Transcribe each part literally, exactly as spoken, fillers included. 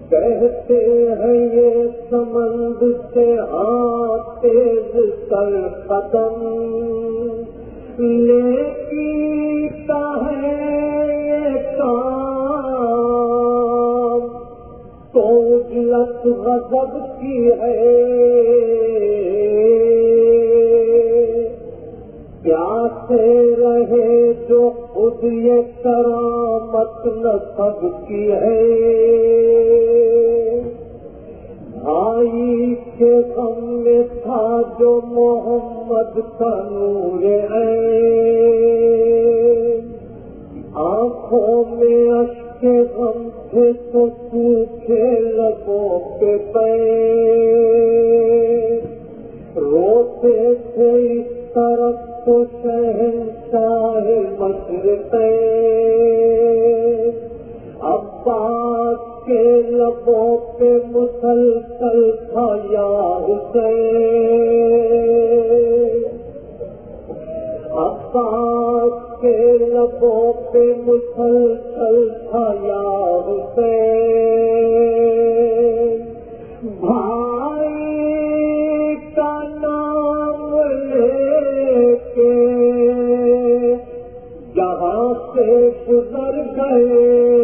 کہتے ہیں یہ سمند سے ہاتھ تیز کر قدم لے کیتا ہے یہ کام تو اجلت غضب کی ہے پیاسے رہے جو خود یہ کرامت نصب کی ہے بھائی کے غم میں تھا جو محمد کا نور ہے آنکھوں میں اشک غم تھے تو سوکھے لبوں پہ پے روتے تھے اس طرف تو شہنشاہ مشرق عباس کے لبوں پہ مسلسل تھا یا حسین عباس کے لبوں پہ مسلسل تھا یا حسین بھائی کا نام لے کے جہاں سے گزر گئے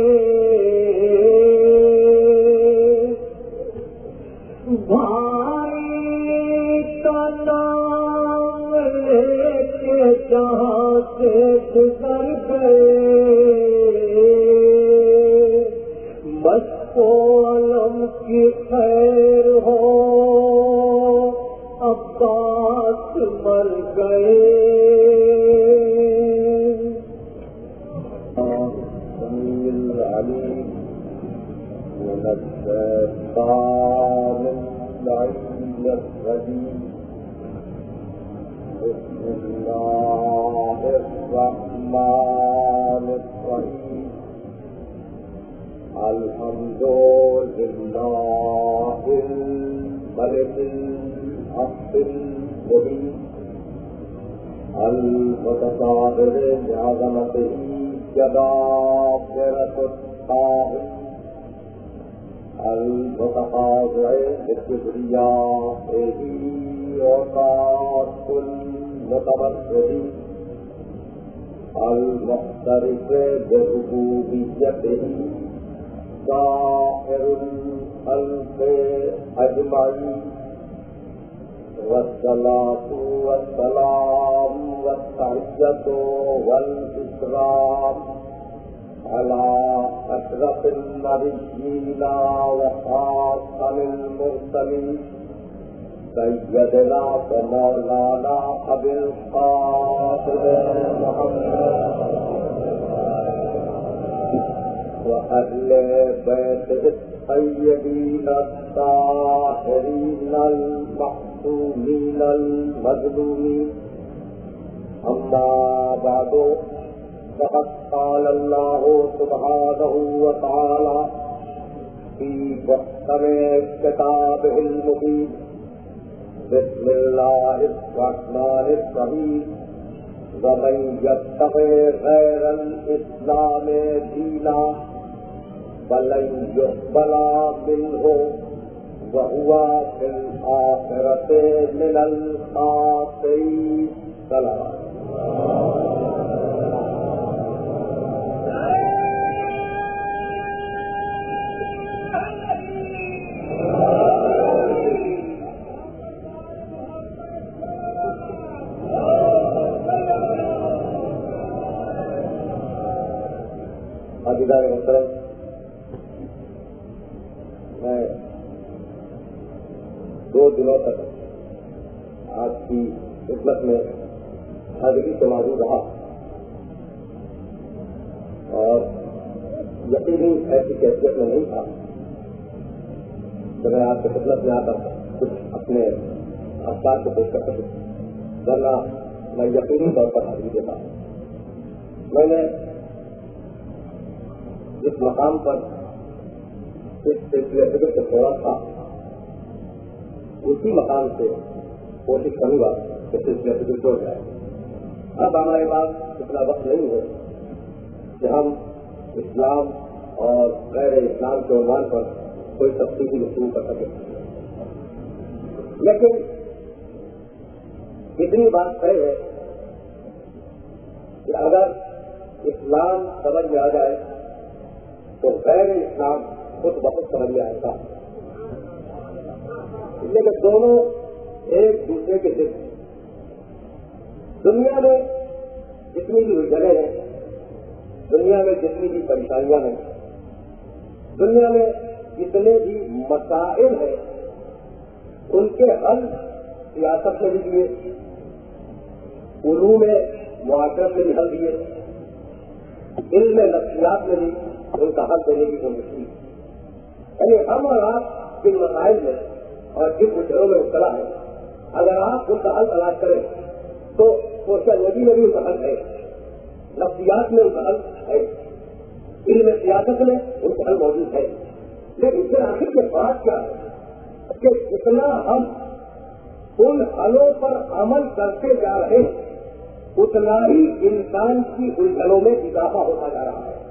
بھائی کا نام لے کے جہاں سے گزر گئے مشق و علم کی خیر ہو عباس مر گئے سمیع العلیم من الشیطان اللعین الرجیم بسم اللہ الرحمن الرحیم الحمد للہ الملک الحق المبین المتقابل بعظمته جبابرة الطاغين المتقاطع بكبريائه وطاعة المتبصرين المعترف بربوبيته سائر الخلق أجمعين والصلاة والسلام والتحية والإكرام على أشرف النبيين وخاتم المرسلين سيدنا ومولانا أبي القاسم محمد وأهل بيته الطيبين الطاهرين المعصومين المظلومين أما بعد فقد قال الله سبحانه وتعالى في محكم كتابه المبين بسم الله الرحمن الرحيم ومن يبتغي غير الإسلام دينا فلن يقبل منه وهو في الآخرة من الخاسرين. سلام. عزیزان محترم، میں دو دنوں تک آج کی خدمت میں حاضری سے موجود رہا اور یقینی ایسی کیفیت میں نہیں تھا کہ میں آپ کی خدمت میں آ کر کچھ اپنے افکار کو پیش کر سکوں، ورنہ میں یقینی طور پر حاضری دیتا ہوں. میں نے جس مقام پر اس سلسلے فکر سے چھوڑا تھا اسی مقام سے کوشش کروں گا کہ سلسلے فکر چھوڑ جائے. اب ہمارے پاس اتنا وقت نہیں ہے کہ ہم اسلام اور غیر اسلام کے عنوان پر کوئی تفصیلی گفتگو کر سکے. لیکن اتنی بات طے ہے کہ اگر اسلام سمجھ میں آ جائے تو غیر اسلام خود بہت سمجھ میں آئے گا. اس لیے کہ دونوں ایک دوسرے کے ضد. دنیا میں جتنی بھی الجھنیں ہیں, دنیا میں جتنی بھی پریشانیاں ہیں, دنیا میں جتنے بھی مسائل ہیں, ان کے حل سیاست میں بھی دیے, علوم معاشرت میں بھی حل دیے, علم نفسیات میں بھی ان کا حل دینے کی کوشش کی. یعنی ہم اور آپ جن مسائل میں اور جن مشکلوں میں مبتلا ہے, اگر آپ ان کا حل تلاش کریں تو سوشیالوجی میں بھی ان کا حل ہے, نفسیات میں ان کا حل ہے, علم سیاست میں ان کا حل موجود ہے. لیکن پھر آخر کے بات کیا ہے کہ جتنا ہم ان حلوں پر عمل کرتے جا رہے ہیں اتنا ہی انسان کی الجھنوں میں اضافہ ہوتا جا رہا ہے.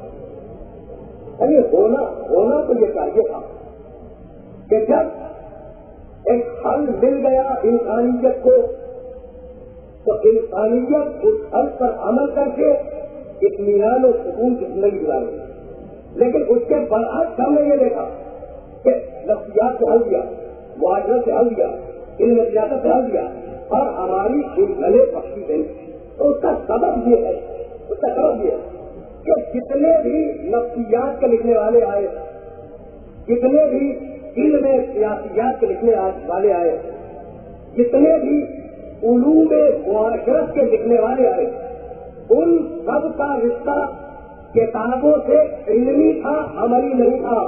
یعنی ہونا ہونا تو یہ چاہیے تھا کہ جب ایک حل مل گیا انسانیت کو تو انسانیت اس حل پر عمل کر کے اطمینان و سکون کی زندگی گزارے. لیکن اس کے برعکس ہم نے یہ دیکھا کہ نفسیات سے حل دیا, معاشرت سے حل دیا, علم سیاست سے حل دیا اور ہماری الجھنیں بخشی گئی. تو اس کا سبب یہ ہے اس کا سبب یہ ہے کہ جتنے بھی نفسیات کے لکھنے والے آئے, جتنے بھی علم سیاسیات کے لکھنے والے آئے, جتنے بھی علوم معاشرت کے لکھنے والے آئے, ان سب کا رشتہ کتابوں سے علمی تھا, عملی نہیں تھا.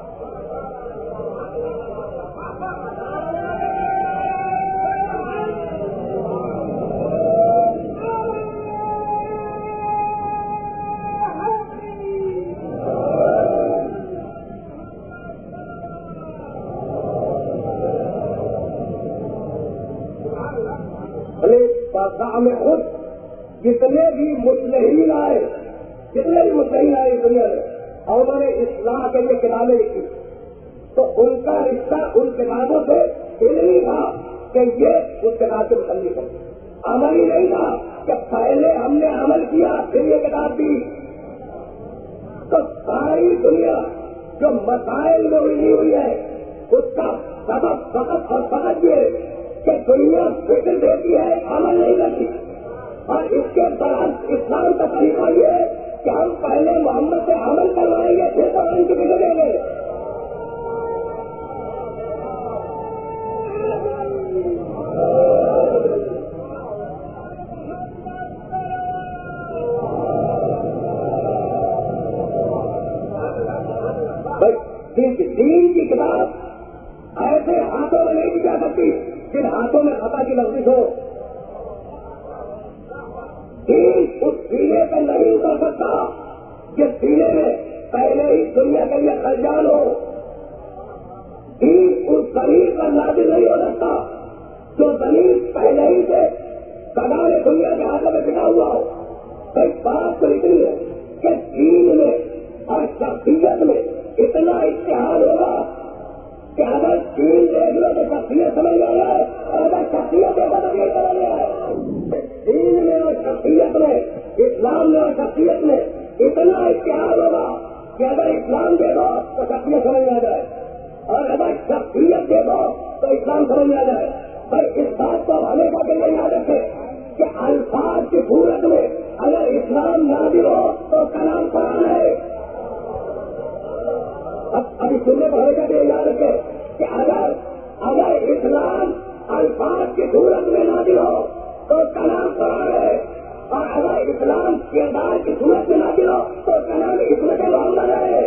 میں خود جتنے بھی مصلحین آئے جتنے بھی مصلحین آئے دنیا میں اور انہوں نے اصلاح کے لیے کتابیں لکھی تو ان کا رشتہ ان کتابوں سے علمی تھا کہ یہ اس کتاب سے متعلق ہے, عملی نہیں تھا کہ پہلے ہم نے عمل کیا پھر یہ کتاب دی. تو ساری دنیا جو مسائل میں الجھی ہوئی ہے اس کا سبب فقط اور فقط یہ کہ دنیا فکر دیتی ہے, عمل نہیں کرتی. اور اس کے برعکس اسلام کا طریقہ یہ ہے کہ ہم پہلے محمد سے عمل کروائیں گے پھر تو ان کی فکر دیں گے. دین کی کتاب ایسے ہاتھوں میں نہیں دی جا سکتی جن ہاتھوں میں خطا کی لفظ ہو. دین اس سینے پہ نہیں اتر سکتا جس سینے میں پہلے ہی دنیا کے لیے خرجان ہو. دین اس زمین پر نازل نہیں ہو سکتا جو زمین پہلے ہی سے سگانے دنیا کے ہاتھوں میں بٹا ہوا ہو. کئی بات تو اتنی ہے کہ دین میں اور شخصیت میں اتنا اشتہار ہوگا کہ اگر دین دیکھ لو تو شخصیت سمجھ میں آیا ہے اور اگر شخصیت دیکھو تو دین سمجھ میں آیا ہے. دین میں اور شخصیت میں, اسلام میں اور شخصیت میں اتنا اشتہار ہوگا کہ اگر اسلام دیکھو تو شخصیت سمجھ میں آ جائے اور اگر شخصیت دیکھو تو اسلام سمجھ میں آ جائے. پر اس بات کو ہمیشہ کے لیے یاد رکھے کہ الفاظ کی صورت میں اگر اسلام نازل ہو تو کلام قرآن ہے. اب ابھی سننے کو ہمیشہ کے لیے یاد رکھے کہ اگر اگر اسلام الفاظ کی صورت میں نازل ہو تو کلام قرآن ہے اور اگر اسلام کردار کی صورت میں نازل ہو تو کلام حکمت محمد ہے.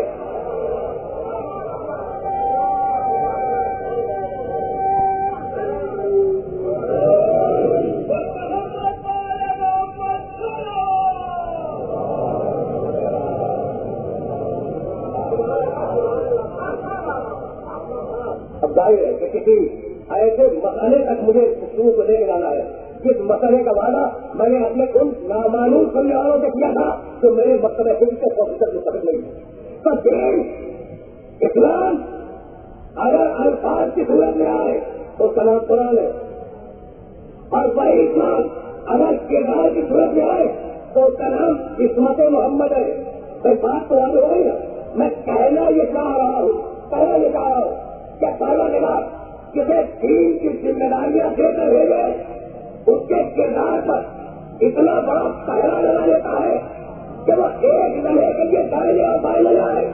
اب ظاہر ہے کہ کسی ایسے مسئلے تک مجھے گفتگو کو لے کے جانا ہے جس مسئلے کا وعدہ میں نے اپنے ان نامعلوم سمجھنے والوں سے کیا تھا جو میرے مسئلے خود سے فوقیت مستقبل نہیں ہے. تو دین اسلام اگر الفاظ کی صورت میں آئے تو سلام قرآن ہے، اور وہی اسلام اگر کردار کی صورت میں آئے تو اس کا نام عصمت محمد ہے. کوئی بات تو یاد ہو رہی ہے. میں کہنا یہ چاہ رہا ہوں کہنا یہ چاہ رہا ہوں کہ پہلا نگاہ کسی دین کی ذمہ داریاں دے کر بھیجے اس کے کردار پر اتنا بڑا پہلا لگا لیتا ہے کہ وہ ایک لمحے کے لیے دائیں اور بائیں لے جائے.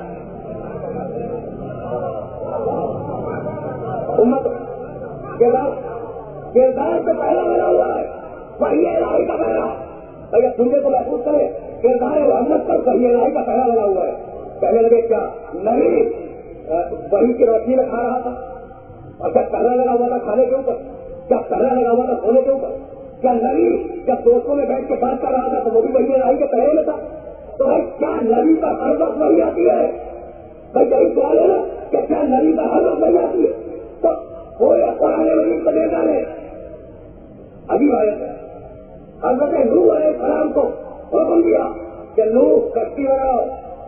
امت کردار کردار سے پہلا بنا ہوا ہے وہی الہی کا پہلا. بھیا سننے کو محسوس کرے کردار محمد پر وہی الہی کا پہلا بنا ہوا ہے. کہنے لگے کیا نبی وہی کی روشنی میں کھا رہا تھا اور کیا پہلا لگا ہوا تھا کھانے کے اوپر؟ کیا پہلا لگا ہوا تھا سونے کے اوپر؟ کیا نبی جب دوستوں میں بیٹھ کے بات کر رہا تھا تو وہ بھی وہی الہی کے پہلے میں تھا؟ تو بھائی کیا نبی کا ہر وقت وہی آتی ہے؟ بھائی یہی سوال ہے نا کہ کیا نبی کا ہر وقت وہی آتی ہے؟ تو کوئی قرآن مجید کو دیتا ہے ابھی آیت ہے. حضرت نوح علیہ السلام کو حکم دیا کہ نوح کشتی بناؤ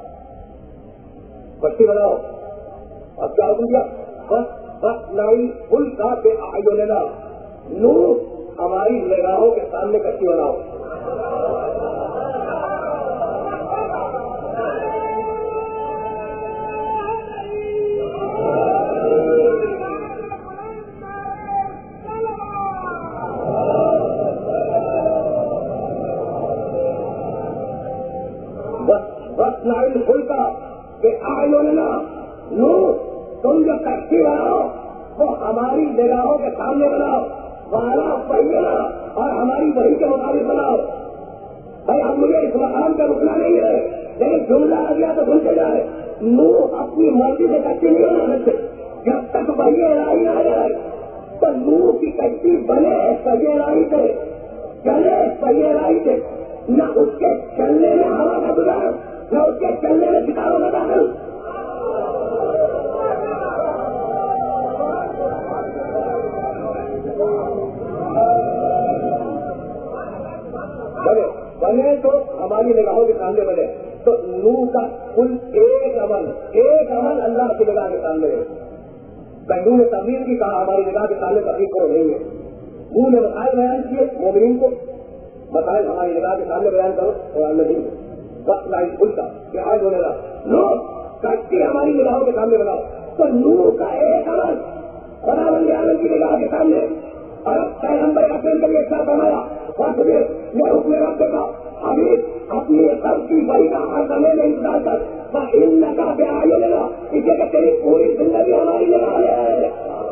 کشتی بناؤ اور کیا حکم دیا؟ بس بس نئی پل کا کے آئیو لینا نوح ہماری نگاہوں کے سامنے کشتی بناؤ. پل کا کہ آئیو لینا نو تم جو کشتی بناؤ وہ ہماری نگاہوں کے سامنے بناؤ والا پہینا اور ہماری وہی کے مطابق بناؤ. بھائی ہم مجھے اس مقام پہ رکنا نہیں ہے لیکن جملہ آ گیا تو بھولتے جائے. نو اپنی مرضی سے کشتی نہیں بنا سکتے جب تک وہی الہی نہ جائے. تو نو کی کشتی بنے صحیح الہی سے چلے صحیح الہی سے نہ اس کے چلنے میں ہوا کا گزار نہ اس کے چلنے میں ستاروں کا داخل. بنے بنے تو ہماری نگاہوں کے سامنے بنے تو نو کا کل ایک عمل ایک عمل اللہ کی نگاہ کے سامنے ہے. بہنوں نے تبدیل بھی کہا ہماری نگاہ کے سامنے تبدیل کو نہیں ہے. نو نے مسائل بیان کیے مومنین کو مسائل ہماری نگاہ کے سامنے بیان کرو قرآن میں نہیں ہے. وقت لائن کھلتا کہ آج ہونے لگا نو کشتی ہماری نگاہوں کے سامنے بناؤ تو نو کا ایک عمل خدا بندے عالم کی نگاہ کے سامنے اور پیغمبر اکرم کے لیے کیا فرمایا وقت میں میں حکم رکھتے تھا ابھی اپنی سب کی بڑی کا ہر سمے میں انتظار کر وہ ان نگاہ پہ آئے لگا اسے کہ تیری پوری زندگی ہماری نگاہ ہے.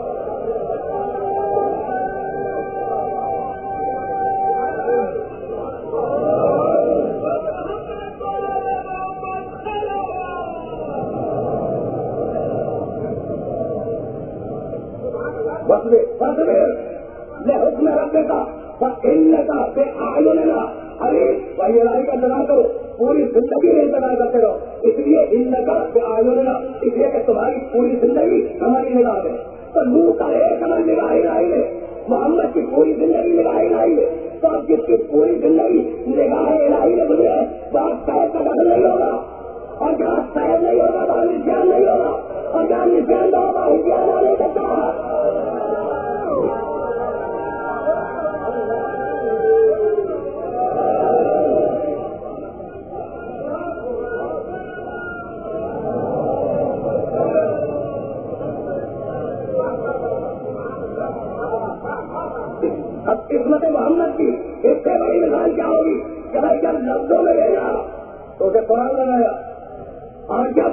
میں حکم رکھنے کا کھیلنے کا بے آئے لینا ارے بھائی لڑائی کا انتظار کرو پوری زندگی میں انتظار کرتے رہو. اس لیے ان کا بے آئے لینا اس لیے کہ تمہاری پوری زندگی ہماری نگاہ ہے. تو نوح کا ایک عمل نگاہ الہی ہے محمد کی پوری زندگی نگاہ الہی ہے. تو اب جس کی پوری زندگی نگاہ الہی میں گزرے وہاں شہر کا بدل نہیں ہوگا اور جہاں شہر نہیں ہوگا وہاں نشان نہیں ہوگا اور جہاں نشان نہ ہوگا نشان آ نہیں سکتا. اب قسمت محمد کی اس سے بڑی مثال کیا ہوگی کہ بھائی جب لفظوں میں بھیجا تو اسے قرآن بنایا اور جب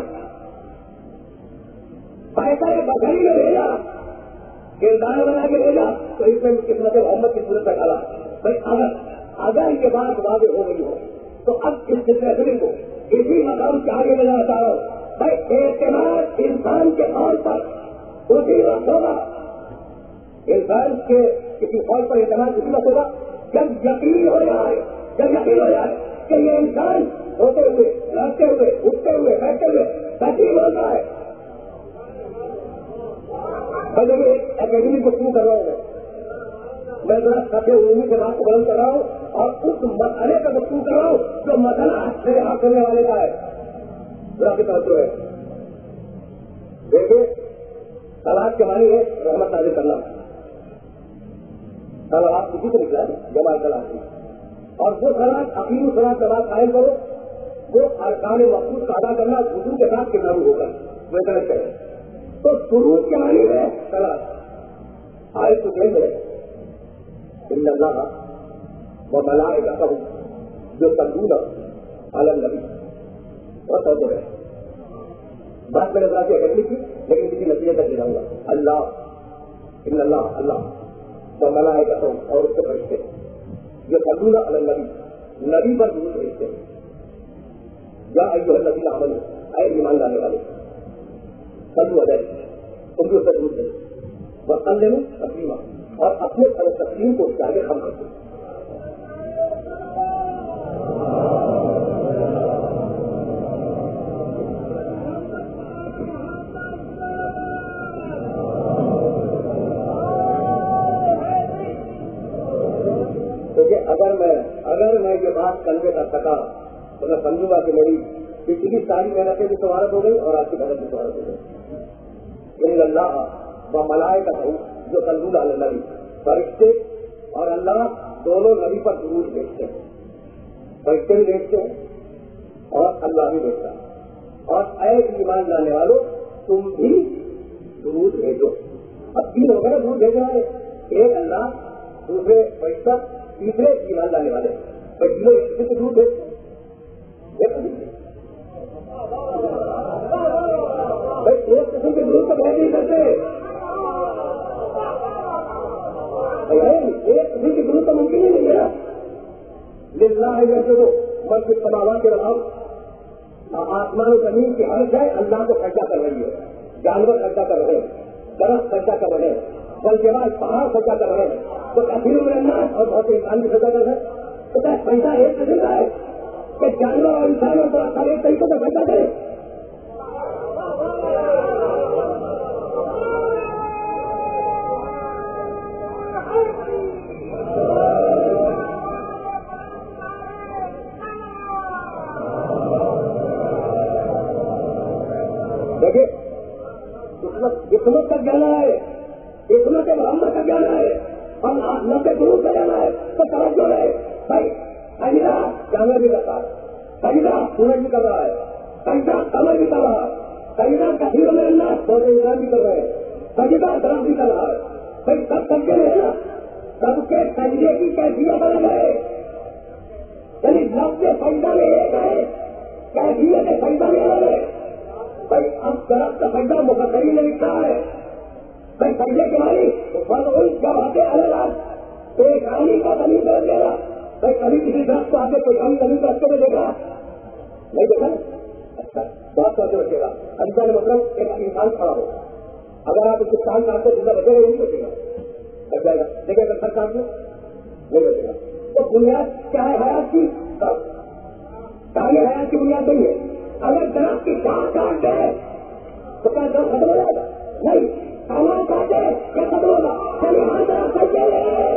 پیسہ بکری میں بھیجا کردار بنا کے بھیجا تو اس میں قسمت محمد کی صورت میں ڈالا. بھائی اگر اگر یہ بات واضح ہو گئی ہو تو اب اس سلسلے کو اسی مقام سے آگے لے جانا چاہ رہا ہوں. بھائی اعتماد انسان کے طور پر اسی وقت ہوگا انسان کے کسی فوج پر اعتماد اسی وقت ہوگا جب یقین ہو جائے جب یقین ہو جائے کہ یہ انسان ہوتے ہوئے رہتے ہوئے اٹھتے ہوئے بیٹھتے ہوئے تقسیم ہوتا ہے. میں ایک اکیڈمی کو شروع کر رہا ہوں میں ذرا سطح عمومی سے بات کو بلند کر رہا ہوں اور اس مسئلے کا گفتگو کر رہا ہوں جو مسئلہ میرے ہاتھ کرنے والے کا ہے ذرا کی توجہ ہے. دیکھیے طلاق کے معنی ہے رحمت نازل کرنا. طلاق کسی سے نکلا ہے جمال طلاق کی. اور وہ طلاق عقیم صلاح کے بعد قائم کرو وہ ارکان مخصوص کا ادا کرنا وضو کے ساتھ کتنا ہوگا وہ غلط ہے. تو شروع کے معنی ہے طلاق آئے تو دیں گے ان اللہ وہ ملائکہ جو تنظیم عالم نبی اور سب ہے. بات میں نے ذرا سی اکٹھی کی لیکن کسی نتیجے تک نہیں رہوں گا. اللہ ان اللہ اللہ وہ ملائکہ اور اس کے فرشتے جو تنظیم عالم نبی نبی پر ضرور بھیجتے ہیں. یا ایوہ الذین آمنوا اے ایمان لانے والے صلوا علیہ تم بھی اسے ضرور دیں وسلموا تسلیما اور اپنے تسلیم کو اس کے آگے خم کرتے. کیونکہ اگر میں اگر میں یہ بات کنوے کر سکا تو میں سمجھوں گا کہ میری پچھلی ساری محنتیں بھی سوارت ہو گئی اور آپ کی محنت بھی سوارت ہو گئی. ان اللہ و ملائکہ جو تنزل علی النبی فرشتے اور اللہ دونوں نبی پر ضرور بھیجتے ہیں. فرشتے بھی بھیجتے ہیں اور اللہ بھی بھیجتا ہے. اور اے ایمان لانے والوں تم بھی ضرور بھیجو. اب تین ہو گئے ضرور بھیجنا ہے. ایک اللہ دوسرے فرشتہ تیسرے ایمان لانے والے تینوں ایک سے ضرور بھیجتے ہیں. ایک قسم کے گروپ تو بہت نہیں کرتے ایک قسم کے گروپ تو ممکن ہی نہیں ہے. للہ ہے جیسے وہ مرد سماوات کے رہا آسمان و زمین کی ہر جائے اللہ کو خرچہ کر رہی ہے. جانور خرچہ کر رہے ہیں درخت خرچہ کر رہے ہیں بل کے بعد پہاڑ خرچہ کر رہے ہیں تو کثیر میں رہنا اور بہت انسان بھی خرچہ کر رہے ہیں. تو کیا پیسہ ایک قسم کا ہے کہ جانور اور انسانوں کو سارے طریقوں سے خرچہ کرے. دیکھیے حکمت کا جانا ہے حکمت محمد کا جانا ہے اور نبے گروپ کا جانا ہے تو توجہ رہے بھائی. سجدہ جانور بھی کرتا ہے سجدہ سورج بھی کر رہا ہے سجدہ کمر بھی کر رہا ہے سجدہ کثیر میں اللہ بہت انسان بھی کر رہے ہیں سجدہ درخت بھی کر رہا ہے. بھائی سب سجدے میں ہے نا سب کے سجدے کی کیفیت الگ ہے. یعنی لفظ سجدہ میں ایک ہے کیفیت سجدہ میں الگ ہے. بھائی اب درخت کا سجدہ مفسرین نے لکھا ہے. بھائی سجدے کے معنی فرض جب آتے الگ ایک آنی کا زمین کر دے گا. بھائی کبھی کسی درخت کو آتے کوئی کمی زمین کو رستے میں دیکھا نہیں دیکھا. اچھا بات کرتے رکھے گا انسان مطلب ایک انسان کھڑا ہو اگر آپ اس کے سال کاٹتے زندہ بچے گا نہیں بچے گا بچ جائے گا. دیکھیں اگر سر کاٹ لو نہیں بچے گا. تو بنیاد کیا ہے حیات کی کہانی حیات کی بنیاد نہیں ہے. اگر درخت کی ٹانگ کاٹ جائے تو کیا درخت ختم ہو جائے گا نہیں. سامان کاٹے کیا ختم ہوگا چلیے ہر درخت کٹ جائے.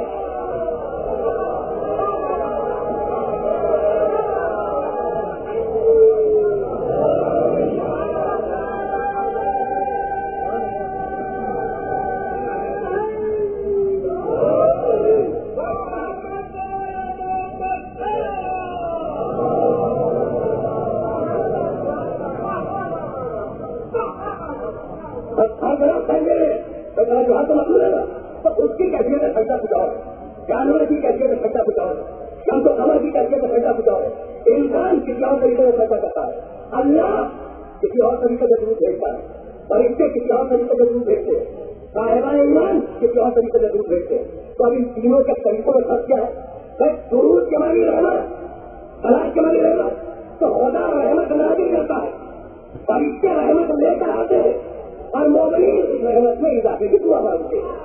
تو اس کی کیفیت میں خرچہ پچاؤ جانور کی کیفیت میں خرچہ پچاؤ شمس و قمر کی کیفیت میں خرچہ پچاؤ. انسان کسی اور طریقے سے خرچہ کرتا ہے. اللہ کسی اور طریقے سے ضرور بھیجتا ہے. فرشتے کسی اور طریقے سے ضرور بھیجتے ہیں. صاحبان ایمان کسی اور طریقے سے ضرور بھیجتے ہیں. تو اب ان تینوں کے طریقوں میں فرق کیا ہے؟ سرور کے معنی رہنا طلاق کے معنی رہنا تو خدا رحمت نازل کرتا ہے. فرشتے رحمت لے کر آتے ہیں اور مومنین اس رحمت میں اضافے کی دعا مانگتے ہیں.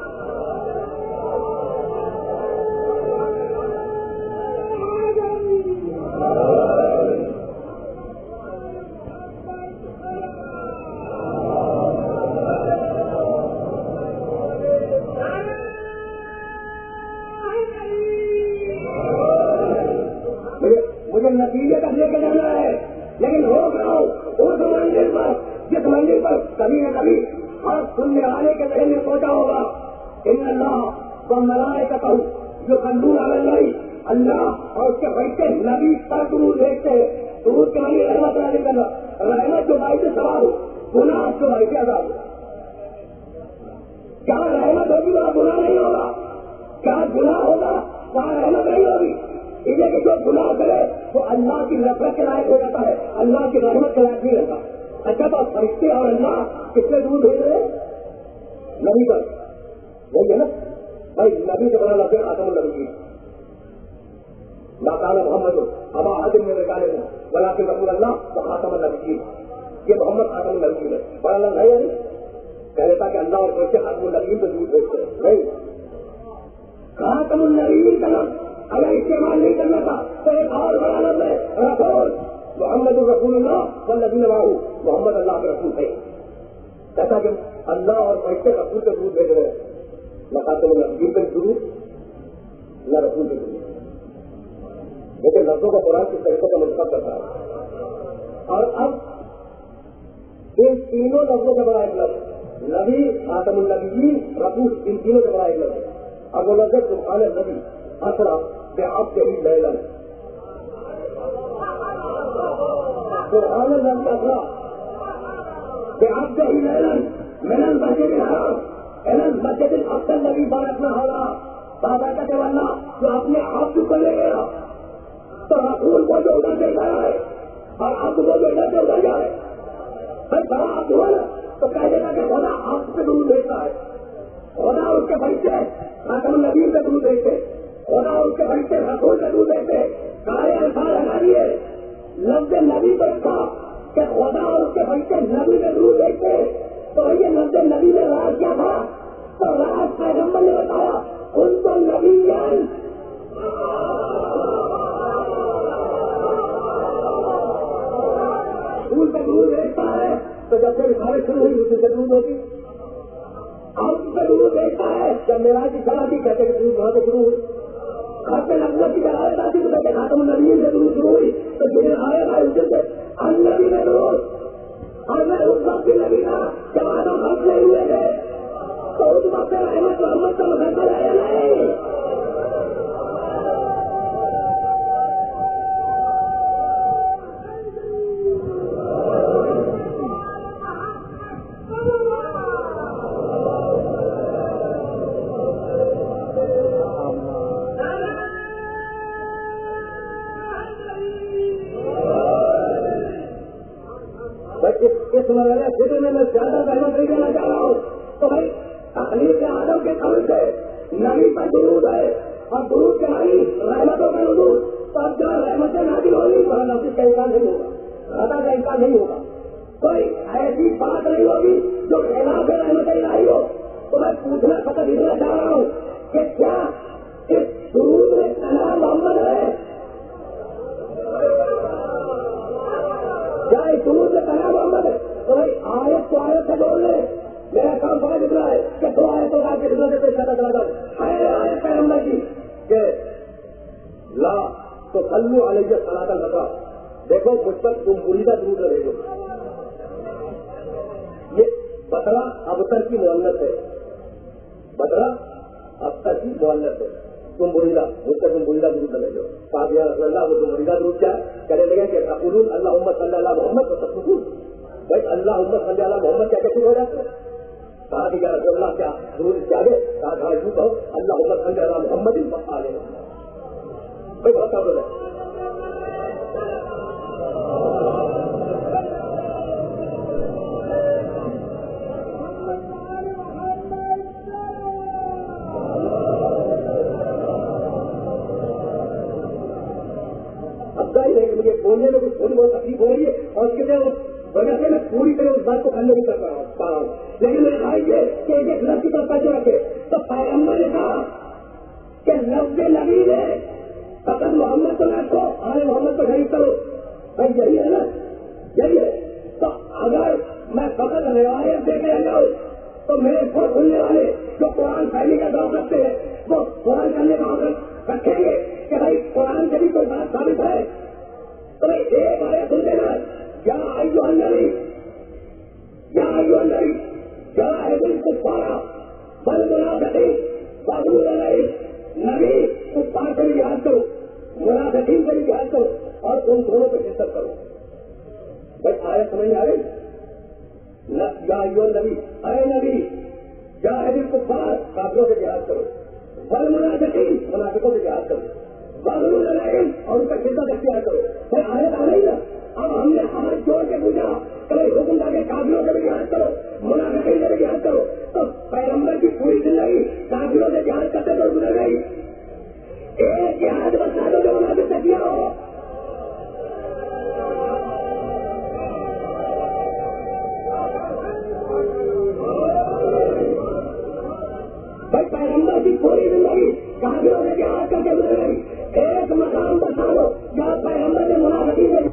مجھے نتیجے تک لے کے جانا ہے لیکن روک رہا ہوں اس منزل پر جس منزل پر کبھی نہ کبھی ہر سننے والے کے ذہن میں سوچا ہوگا ان اللہ و ملائکتہ یصلون علی النبی، اللہ اور اس کے فرشتے نبی پر درود بھیجتے ہیں. درود کے معنی رحمت نازل کرنا، رحمت جو باعث ثواب ہو، گناہ جو باعث عذاب ہو. جہاں رحمت ہوگی وہاں گناہ نہیں ہوگا، جہاں گناہ ہوگا وہاں رحمت نہیں ہوگی. اس لیے کہ جو گناہ کرے وہ اللہ کی نفرت کے لائق ہو جاتا ہے، اللہ کی رحمت کے لائق نہیں رہتا. اچھا تو فرشتے اور اللہ کس سے دور بھیج رہے ہیں؟ نبی پر. وہی ہے نا بھائی، نبی سے بڑا لفظ خاتم النبی، لاکان محمد ابا حاضر میں نکالے ہیں بلا کے رسول اللہ و خاتم النبی. یہ محمد خاتم النبی ہے، بڑا لفظ ہے یعنی کہہ دیتا کہ اللہ اور فرشتے خاتم النبی پہ دور بھیجتے ہیں. نہیں، خاتم النبی کا لفظ اگر استعمال نہیں کرنا تھا تو ایک اور بڑا لفظ ہے رسول. محمد الرسول اللہ والذین معہ، محمد اللہ کے رسول ہے. کہتا کہ اللہ اور فرشتے رسول کے دور بھیج رہے ہیں، نہ خاتم النبی پہ دور نہ رسول کے دور. لیکن لفظوں کا قرآن کس طریقے کا منتخب کرتا ہے. اور اب ان تینوں لفظوں کا بڑا ایک لفظ نبی، خاتم النبی، رسول، ان تینوں کا بڑا ایک لفظ. اب وہ لفظ سبحان النبی اسرا بعبدہ لیلا، سبحان النبی اسرا بعبدہ لیلا من المسجد الحرام الى المسجد الاقصى الذي باركنا حوله. بابا کا جوانا جو اپنے آپ کو لے گیا تو رسول کو جو ادھر دیکھا ہے اور آپ کو جو ادھر سے ادھر جائے بھائی بڑا آپ ہوا نا تو کہہ دینا کہ خدا آپ سے دور دیکھتا ہے. خدا اس کے فرشتے خاتم النبی سے دور دیکھتے، خدا اس کے فرشتے رسول سے دور دیکھتے. سارے الفاظ ہٹا دیے، لفظ نبی کو رکھا کہ خدا اور اس کے فرشتے نبی سے دور دیکھتے. تو یہ لفظ نبی میں راز کیا تھا؟ تو راز پیغمبر نے بتایا ان کو نبی جان دور سے دور دیکھتا ہے. تو جب سے رسالت شروع ہوئی اسی سے دور ہوتی، اب سے دور دیکھتا ہے. جب میرا کی چلا تھی کہتے کہ دور وہاں سے شروع ہوئی، خط نبوت کی جلالت آتی تو کہتے خاتم النبی سے دور شروع ہوئی. تو جنہیں آئے گا اس سے النبی میں دور. اور میں اس وقت کی نبی تھا جب آدم خط نہیں ہوئے تھے تو اس وقت رحمت محمد کا مسئلہ آیا نہیں. اس مرحلے فکر میں میں زیادہ رحمت نہیں دینا چاہ رہا ہوں. تو بھائی تخلیق آدم کے قبل سے نبی پر درود ہے اور درود کے معنی رحمتوں کا نزول. تو اب جہاں رحمتیں نازل ہوگی وہاں نفس کا انکار نہیں ہوگا، خطا کا انکار نہیں ہوگا، کوئی ایسی بات نہیں ہوگی جو خلاف رحمت الہی ہو. تو میں پوچھنا فقط اتنا چاہ رہا ہوں کہ کیا اس درود میں کلام محمد ہے؟ کیا اس درود میں کلام محمد ہے؟ تو بھائی آیت تو آیت سے بول رہے. میرا کام سمجھ دکھ رہا ہے کہ دو آیتوں کا کے خدمت سے پیش کرنا چاہتا ہوں. ہے آیت پیغمبر کی کہ لا تو صلو علیہ صلاۃ البقرہ، دیکھو مجھ پر تم مریدہ درود رہے گو. یہ بقرہ ابتر کی مؤنث ہے، بقرہ ابتر کی مؤنث ہے. تم مریدہ مجھ پر تم مریدہ درود رہے گو. کہا یا رسول اللہ وہ تم مریدہ درود کیا کہنے لگے کہ تقولون اللہم صلی علی محمد و تقولون. بھائی اللہم صلی علی محمد کیا کچھ ہو جاتا ہے؟ کہا کہ یا رسول اللہ کیا درود چاہیے؟ کہا کہا یوں کہو اللہم صلی علی محمد و آلہ محمد. بھائی بہت قابل ہے. مجھے بولنے میں کچھ تھوڑی بہت تکلیف ہو رہی ہے اور اس کے وجہ سے میں پوری طرح اس بات کو حل نہیں کر پا رہا ہوں. لیکن میں نے کہا یہ کہ ایک لفظ کی طرف توجہ رکھے تو پیغمبر نے کہا کہ لفظ نبی نے فقط محمد کو رکھو آل محمد کو شریف کرو. بھائی یہی ہے نا، یہی ہے. تو اگر میں فقط روایت دے کے جاؤں تو میرے کو سننے والے جو قرآن پھیلنے کا دور رکھتے ہیں وہ قرآن کرنے کا حق رکھیں گے کہ بھائی قرآن سے بھی کوئی بات ثابت ہے. تو ایک آیت سن دینا یا ایھا النبی یا ایھا النبی جاہد الکفار والمنافقین واغلظ علیہم. نبی کفار سے بھی جہاد کرو, منافقین سے بھی جہاد کرو, اور ان دونوں پہ شدت کرو. بھائی آیت سمجھ میں آ رہی؟ یا ایھا النبی, اے نبی جاہد الکفار, کافروں سے جہاد کرو, والمنافقین, منافقوں سے جہاد کرو, واغلظ علیہم, اور ان پر شدت اختیار کرو. بھائی آیت آ رہی نا. اب ہم نے ہاتھ جوڑ کے پوچھا کہ حکم تھا کہ کافروں سے بھی جہاد کرو, منافقین سے بھی جہاد کرو, تو پیغمبر کی پوری زندگی کافروں سے جہاد کرتے تو گزر گئی. ایک جہاد بتا دو جو منافق سے کیا ہو. بھائی پیغمبر کی پوری زندگی کافروں سے جہاد کر کے گزر گئی. ایک مقام بتا دو جہاں پیغمبر نے منافقین سے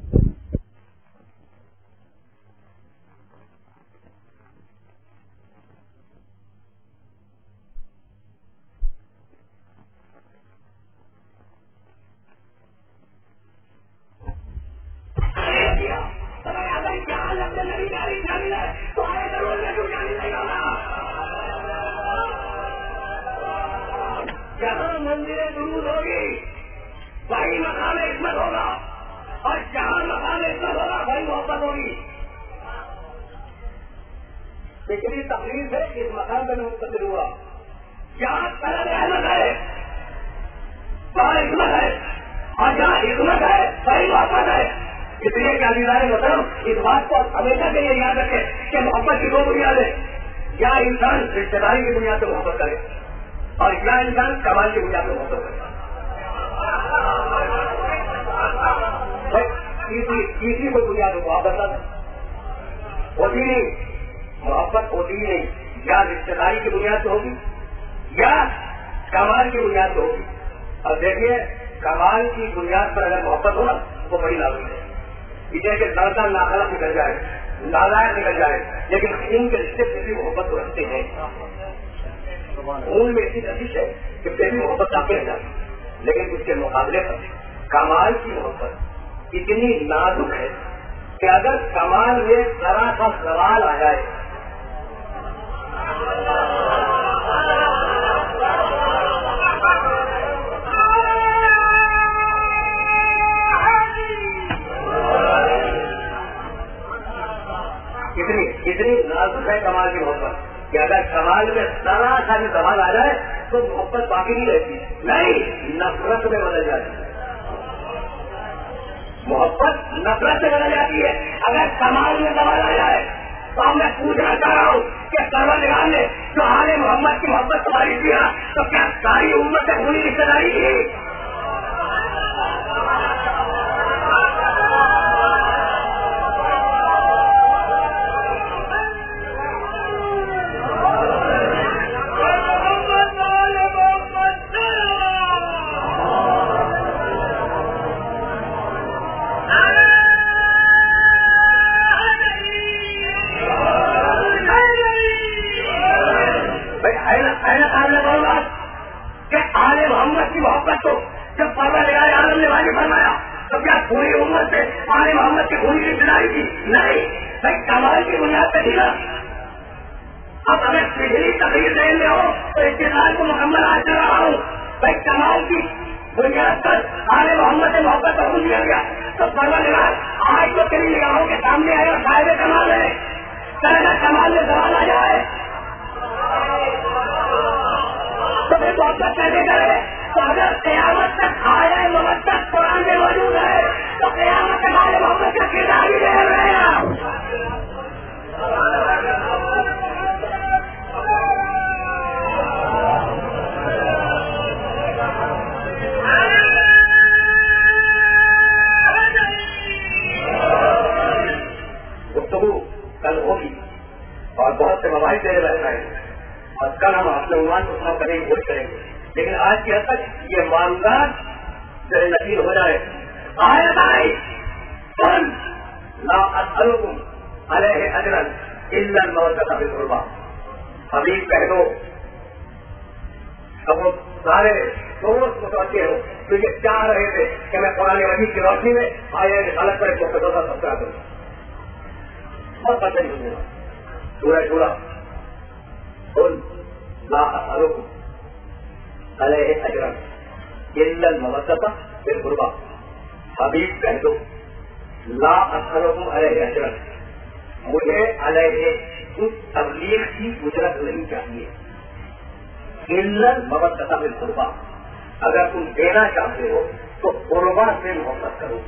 جہاں مندر درود ہوگی وہی مقام عصمت ہوگا, اور جہاں مقام عصمت ہوگا وہی محبت ہوگی. پچھلی تقریر سے اس مقام پہ منتقل ہوا. جہاں طلب احمد ہے وہاں عصمت ہے, اور جہاں عصمت ہے وہی محبت ہے. اس لیے کیا دیدار مطلب اس بات کو ہمیشہ کے لیے یاد رکھے کہ محبت کی دو بنیادیں, یا انسان رشتے داری کی بنیاد پہ محبت کرے, اور کیا انسان کمال کی بنیاد پہ محبت کرے. کسی کو بنیاد ہو محبت ہوتی نہیں, محبت ہوتی ہی نہیں. یا رشتے داری کی بنیاد پہ ہوگی یا کمال کی بنیاد پہ ہوگی. اور دیکھیے کمال کی بنیاد پر اگر محبت ہو نا وہ بڑی لازمی ہے. اسے کہ لڑکا ناخلق نکل جائے, نالائق نکل جائے, لیکن ان کے رشتے سے بھی محبت کو رکھتے ہیں. خون میں ایسی رزش ہے کہ پھر بھی محبت کافی رہ جاتی, لیکن اس کے مقابلے پر کمال کی محبت اتنی نازک ہے کہ اگر کمال میں ذرا سا سوال آ جائے اتنی اتنی نازک ہے کمال کی محبت کہ اگر کمال میں ذرا سا بھی سوال آ جائے تو محبت باقی نہیں رہتی, نہیں نفرت میں بدل جاتی ہے. محبت نفرت سے بدل جاتی ہے اگر کمال میں سوال آ جائے. تو میں پوچھنا چاہ رہا ہوں کہ پروردگار نے جو آل محمد کی محبت تمہاری دیا تو کیا ساری امت سے پوری رشتے داری کی؟ محبت کو جب پروردگار عالم نے واجب فرمایا تو کیا پوری امت سے آل محمد کی پوری رشتے داری کی؟ نہیں, بھائی کمال کی بنیاد پہ تھی نا. اب اگر پچھلی تقریر ذہن میں ہو تو استدلال کو مکمل آج کر رہا ہوں. بھائی کمال کی بنیاد پر آل محمد سے محبت کا حکم دیا گیا تو پروردگار آج تو تیری نگاہوں کے سامنے آئے اور صاحب کمال ہے. اگر کمال میں سوال آ جائے تو پھر محبت کیسے کرے؟ تو اگر قیامت تک آئے محمد تک قرآن میں موجود ہے تو قیامت تک آئے محمد کا کردار ہی رہ رہے گا. گفتگو کل ہوگی اور بہت سے مواقع دے رہے ہیں, اور کل ہم اپنے عنوان کو سنا کریں گے, کوشش کریں گے, لیکن آج کی حد تک یہ معاملات جو نصیب ہو جائے. آیت آئی کون لا اسألکم علیہ اجرا الا المودۃ فی القربى. حبیب کہہ دو اب وہ سارے دوست متوجہ ہو تو یہ چاہ رہے تھے کہ میں قرآن مجید کی روشنی میں آئے غلط پر ایک مقدمہ سب کرا دوں. بہت بچے نہیں ہوئے سورہ شورى قل لا أسألكم عليه أجرا إلا المودة في القربى. حبیب کہہ دو لا أسألكم عليه أجرا، مجھے علیہ اس تبلیغ کی اجرت نہیں چاہیے. إلا المودة في القربى، اگر تم دینا چاہتے ہو تو قربا سے محبت کرو.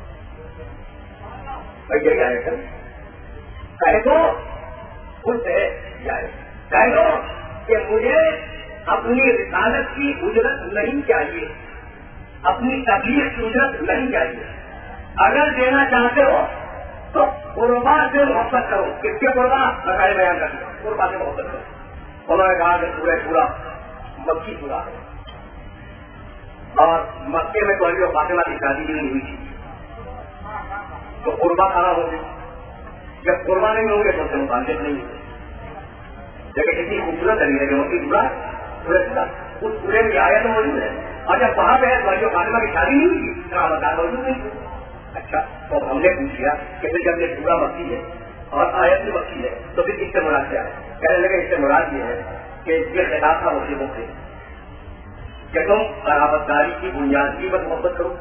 بھائی جائے کر کہہ دو خود سے جائے کہہ دو کہ مجھے اپنی رسالت کی اجرت نہیں چاہیے، اپنی تبلیغ کی اجرت نہیں چاہیے. اگر دینا چاہتے ہو تو قربا سے محبت کرو. کس کے قربا؟ بتائے بیان کر دو. قربا سے محبت کرو. انہوں نے کہا کہ پورے پورا مکی پورا ہے اور مکے میں کوئی فاطمہ کی شادی بھی نہیں ہوئی تھی تو قربا کھانا ہوگی. جب قربا نہیں ہوں گے تو سے متعلق نہیں ہوگی. لیکن اتنی خوبصورت نہیں ہے کہ مکی پورا پورے پورا اس پورے کی آیت موجود ہے. اور جب وہاں پہ کوئی فاطمہ کی شادی نہیں ہوئی تھی تو بتا موجود نہیں تھی. اچھا تو ہم نے پوچھ لیا کہ پھر جب یہ پورا مکی ہے اور آیت بھی مکی ہے تو پھر اس سے مراد کیا ہے؟ کہنے لگے اس سے مراد یہ ہے کہ یہ خطاب تھا مسلموں سے کہ تم قرابت داری کی بنیادی پر محبت کرو.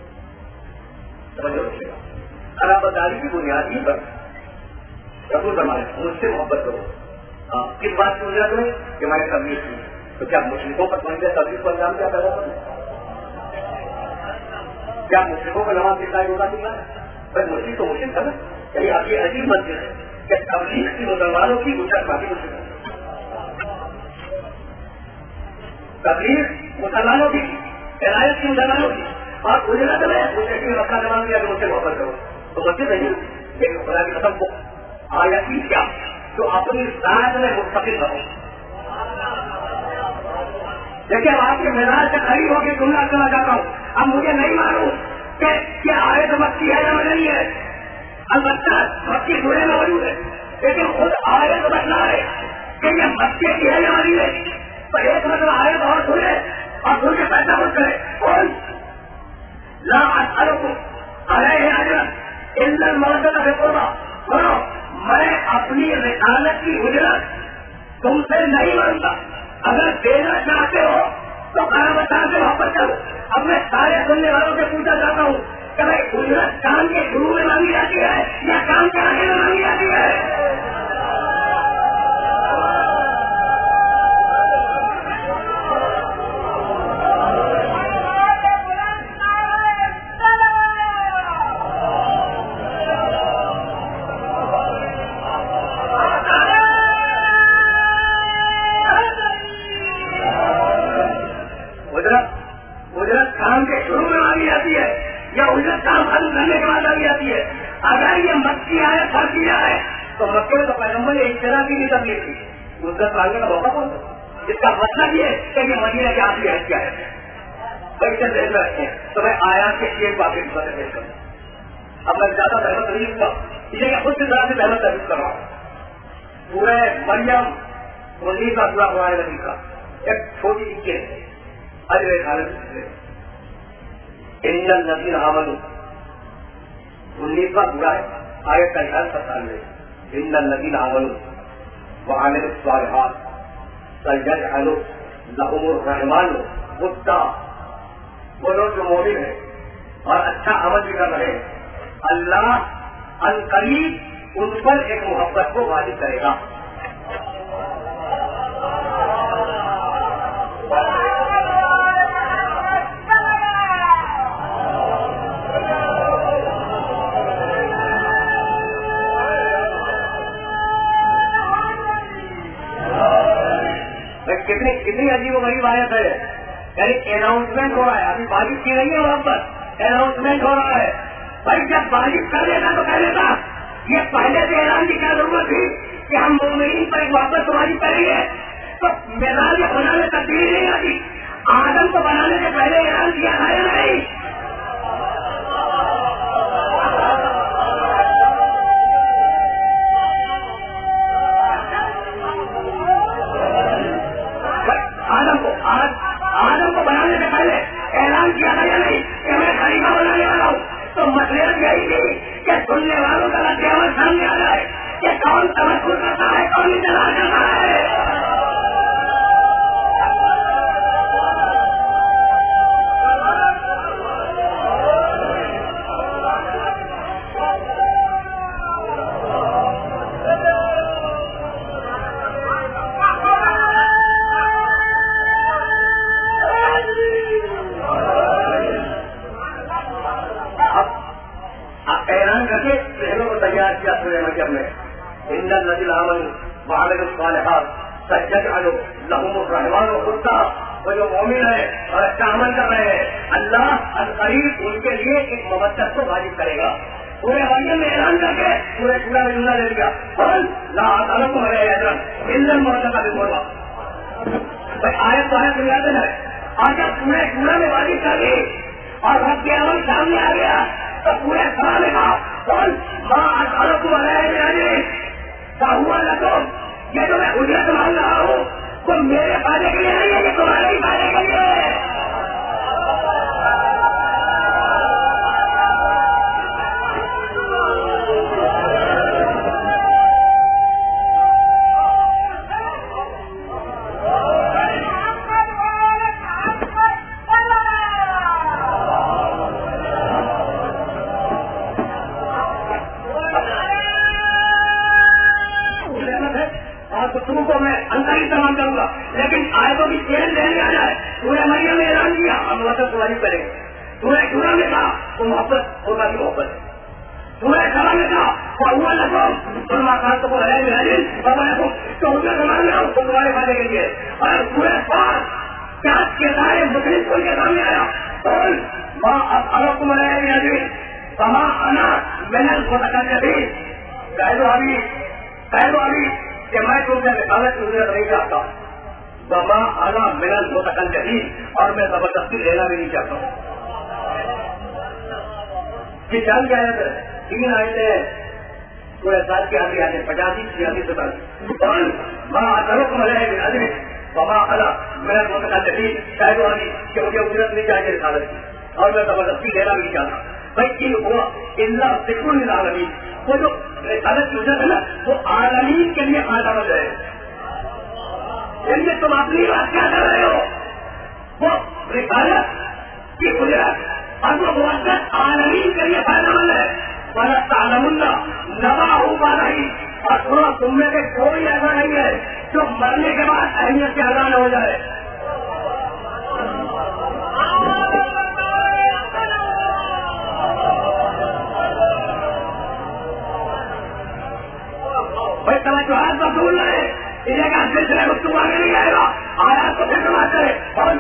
قرابت داری کی بنیادی پر رسول فرمائے مجھ سے محبت کرو. کس بات کی وجہ تمہیں کہ میں نے تبلیغ کی تو کیا مشرکوں پر سمجھ گیا تبلیغ کو انجام کیا پیدا کرنا؟ کیا مشرکوں کو نماز دکھائی ہوگا دکھا بھائی مشرق تو مشرق تھا نا. یعنی اب یہ عجیب مسجد ہے کہ تبلیغ کی مسلمانوں کی اجرت باقی مشرق تبلیغ مسلمانوں کی ہدایت کی مسلمانوں کی اور اجرت میں مجھے رکھا جوان کیا کہ مجھ سے محبت کرو تو مسجد نہیں لیکن خدا کی قسم کو آیتی کیا تو اپنی ذات میں مستقل رہو. دیکھیے اب آپ کے مزاج سے قریب ہو کے جملہ کرنا چاہتا ہوں. اب مجھے نہیں معلوم کہ کیا آیت مکی ہے یا نہیں ہے. البتہ مکی سورے میں موجود ہے لیکن خود آیت بتلا ہے کہ یہ مکے کی ہے یا نہیں ہے. تو ایک مطلب آیت اور سنے اور سن کے پیسہ بچ کرے کون لا اسألكم علیہ اجرا الا المودۃ فی القربى. سنو میں اپنی رسالت کی اجرت تم سے نہیں مانگتا. اگر دینا چاہتے ہو تو قرابت سے محبت کرو. اب میں سارے سننے والوں سے پوچھنا چاہتا ہوں کہ بھائی اجرت کام کے شروع میں مانگی جاتی ہے یا کام کے آگے میں مانگی جاتی ہے؟ اگر یہ مکی آئے پھر کیا ہے تو مکے میں تو پیغمبر نے اس طرح کی نہیں تبلیغ کی. عزت مانگنے کا موقع کون تھا؟ اس کا مطلب یہ کہ یہ مدینہ کی آخری حج کیا ہے بھائی سے دیکھ رکھتے ہیں تو میں آیات کے شیر واقعی بات پیش کروں. اب میں زیادہ بہت تجویز کا اسے کہ خود سے زیادہ سے بہت تجویز کر رہا ہوں. پورے مریم مزید کا پورا قرآن نبی کا ایک چھوٹی سی چیز اجر خالد ان الذین آمنوا انیسواں پورا ہے آیت کا خیال ستانوے ان الذین آمنوا وعملوا الصالحات سیجعل لهم الرحمن ودا. وہ لوگ جو مومن ہیں اور اچھا عمل بھی کر رہے ہیں اللہ عنقریب ان پر ایک محبت کو واجب کرے گا. کتنی کتنی عجیب و غریب آیت ہے. یعنی اناؤنسمنٹ ہو رہا ہے. ابھی بارش کی رہی ہے وہاں پر اناؤنسمنٹ ہو رہا ہے. بھائی جب بارش کر لیتا تو کہہ لیتا یہ پہلے سے اعلان کی کیا ضرورت تھی کہ ہم مومنین پر ایک واپس تمہاری کریں گے. تو میدان میں بنانے تبدیلی نہیں آتی. آدم کو بنانے سے پہلے اعلان کیا ہے نہیں. آدم کو بنانے سے پہلے اعلان کیا گیا نہیں کہ میں خلیفہ بنانے والا ہوں. تو مسئلہ یہی تھی کہ سننے والوں کا رد عمل سامنے آ جائے کہ کون تمکن کرتا ہے کون انتظار کرتا ہے؟ وہ جو مومن ہے اور اچھا عمل کر رہے ہیں اللہ القریب ان کے لیے ایک مبتت کو واجب کرے گا. پورے مریم میں اعلان کر کے پورے پورا جملہ دے دیا لا تعلق کو ہے علم مرتبہ کا بھی بولوا بھائی آیت تو آیت بنیاد ہے. اور جب پورے پورا میں واجب کر دی اور رب کے عمل سامنے آ گیا تو پورے سال میں ماں تعلق کو ہے ہوا لگو یہ جو میں اجرت مانگ رہا ہوں وہ میرے فائدے کے لیے نہیں ہے کہ تمہارے ہی فائدے کے لیے. کو میں اندر ہی تمام کروں گا لیکن آیتوں کی چین لینے آ جائے. پورے مریم نے اعلان کیا ہم وطن سواری کریں گے. پورے چورا میں کہا تو محبت ہوگا کی محبت ہے. پورے کھڑا میں کہا ہوا لگو سلما خان تو ہے تو اس میں سمجھ میں تو تمہارے فائدے کے لیے. اور پورے پاس پیاس کے سارے مسلم کھول کے سامنے آیا اور ماں اب تم رہے کہاں آنا میں نے اس کو تک بھی کہہ دو ابھی کہہ دو ابھی کہ میں تم سے رسالت کی ضرورت نہیں چاہتا. بابا آنا ملن ہو سکن جدید اور میں زبردستی لینا بھی نہیں چاہتا ہوں. یہ جان کیا ہے تین آئے پورے سال کے آگے آتے پچاسی چھیاسی ستاسی ماں کرو کو ملے گا بابا آنا ملن ہو سکن جدید شاید وہ آگی کہ مجھے اجرت نہیں چاہیے رسالت کی اور میں زبردستی لینا بھی نہیں چاہتا. بھائی یہ ہوا اللہ ذکر العالمین وہ جو رسالت کی اجرت ہے نا وہ عالمین کے لیے فائدہ مند ہے. یعنی تم اپنی بات کیا کر رہے ہو وہ رسالت کی اجرت اور وہ موقت عالمین کے لیے فائدہ مند ہے. والا تعلم نوا ہوگا نہیں اور تھوڑا تم میں سے کوئی ایسا نہیں ہے جو مرنے کے بعد اہمیت سے ادا نہ ہو جائے. بھائی توجہات کا دور رہے انہیں کا سلسلے کو تم آگے نہیں آئے گا. آیات کو پھر سماج کرے اور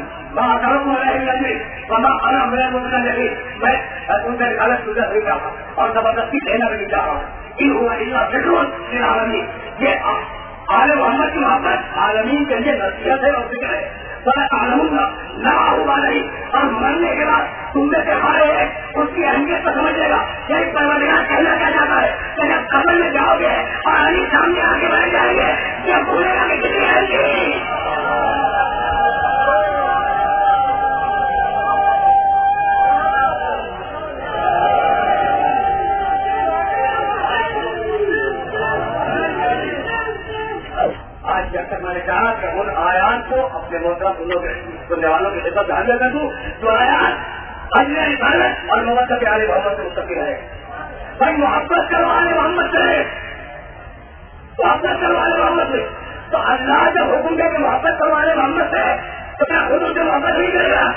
میں ان سے غلط گزر نہیں چاہتا اور زبردستی لینا بھی نہیں چاہ رہا. ان ہوا فکر عالمی یہ عالم محمد کی محبت عالمین کے لیے نصیحت ہے اور فکر ہے. بڑا عالم گا نہ ہوگا نہیں اور مرنے کے بعد تم میں سے ہارے ہیں اس کی اہمیت کو سمجھے گا. یہی پروردگار کہنا کیا جاتا ہے کہ جب قبر میں جاؤ گے اور علی سامنے آ کے بیٹھ جائیں گے جب بھولے گا کہ کتنی اہمیت. جب تک میں نے کہا کہ ان آیات کو اپنے محترم سننے والوں کی خدمت میں حاضر کر دوں جو آیات اجل رسالت اور محبت کے آل محمد سے مستقل ہے. بھائی محبت کرو آل محمد سے محبت کرو آل محمد سے تو اللہ جب حکم دے کہ محبت کرو آل محمد سے تو کیا خود ان سے محبت نہیں کرے گا؟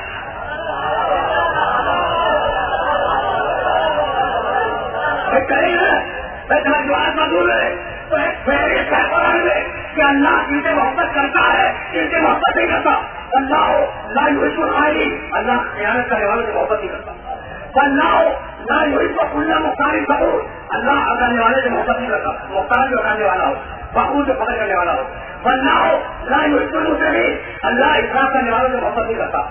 کرے گا میں تمہارا جواب معلوم ہے تو ایک فہرست ہے قرآن میں کہ اللہ ان سے محبت کرتا ہے ان سے محبت نہیں کرتا. اللہ لا یحب الخائنین اللہ خیانت کرنے والوں سے محبت نہیں کرتا. اللہ لا یحب کل مختار فخور اللہ اگانے والے سے محبت نہیں کرتا. مختار جو اگانے والا ہو فخور جو پکڑ کرنے والا ہو. اللہ لا یحب المسلمین اللہ اصلاح کرنے والوں سے محبت نہیں کرتا.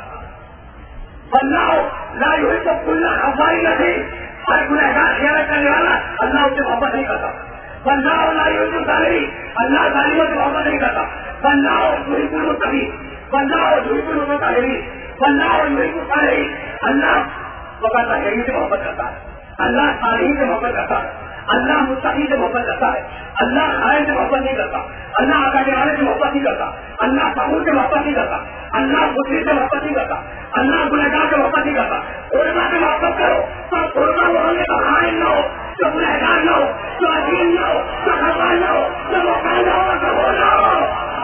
اللہ لا یحب کل خفار نذیر ہر گنہگار خیانت کرنے والا اللہ اس سے محبت نہیں کرتا. اللہ اللہ اللہ ظالموں سے محبت نہیں کرتا. بندہ اور جھوٹ المتقی بندہ اور جھوٹ المتقی بندہ اور جھوٹ الصالحین اللہ وقت صالحین سے محبت کرتا ہے. اللہ صالحین سے محبت کرتا ہے. اللہ مستقی سے محبت کرتا ہے, اللہ خائن سے محبت نہیں کرتا, اللہ آقا کے آنے سے محبت نہیں کرتا, اللہ سبور سے محبت نہیں کرتا, اللہ مسلم سے محبت نہیں کرتا, اللہ گنہگار سے محبت نہیں کرتا. علماء سے محبت کرو تو علماء وہ ہونے کا خائن نہ ہو, جو گنہگار نہ ہو, جو عظیم نہ ہو, جو خفان نہ ہو, جو محتاج نہ ہو, جو وہ نہ ہو.